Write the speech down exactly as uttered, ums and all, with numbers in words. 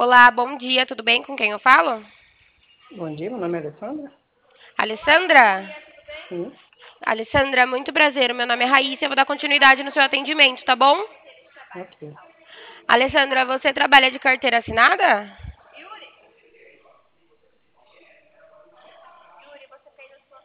Olá, bom dia, tudo bem? Com quem eu falo? Bom dia, meu nome é Alessandra. Alessandra? Sim, Alessandra, muito prazer. Meu nome é Raíssa e eu vou dar continuidade no seu atendimento, tá bom? ok. Alessandra, você trabalha de carteira assinada?